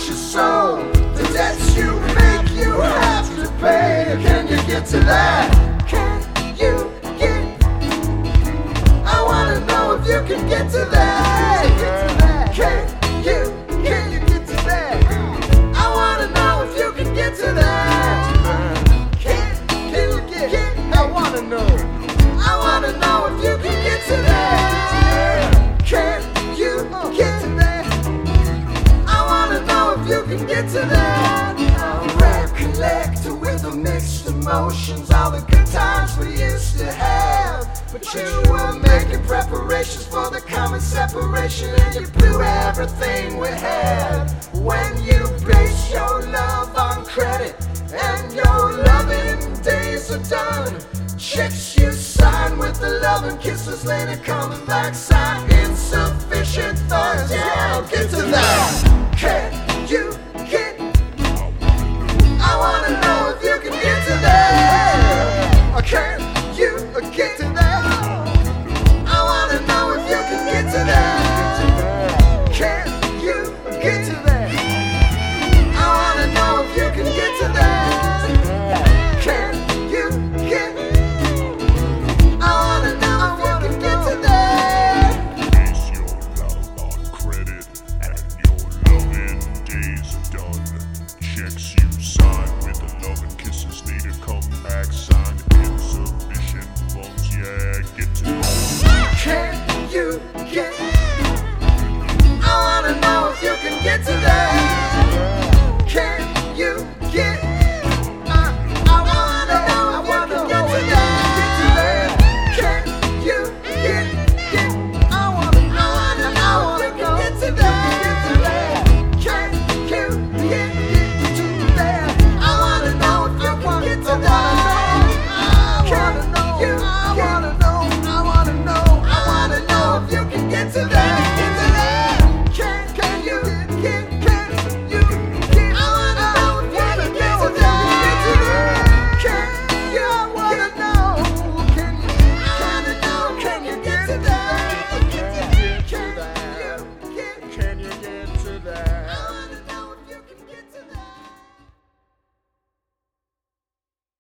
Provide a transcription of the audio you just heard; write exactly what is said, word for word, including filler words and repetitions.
crush your soul. The debts you make, you have to pay. Can you get to that? Can you get? I wanna know if you can get to that. Can you, can you get to that? I wanna know if you can get to that. Can, can you get? I wanna know. I wanna know if you can get to that. Can you get to that? I wanna know if you can get to that. Recollect with a mixed emotions all the good times we used to have. But you were making preparations for the coming separation, and you blew everything we had. When you base your love on credit and your loving days are done, checks you sign with the love and kisses later coming back, sign insufficient thoughts. Yeah, get to that.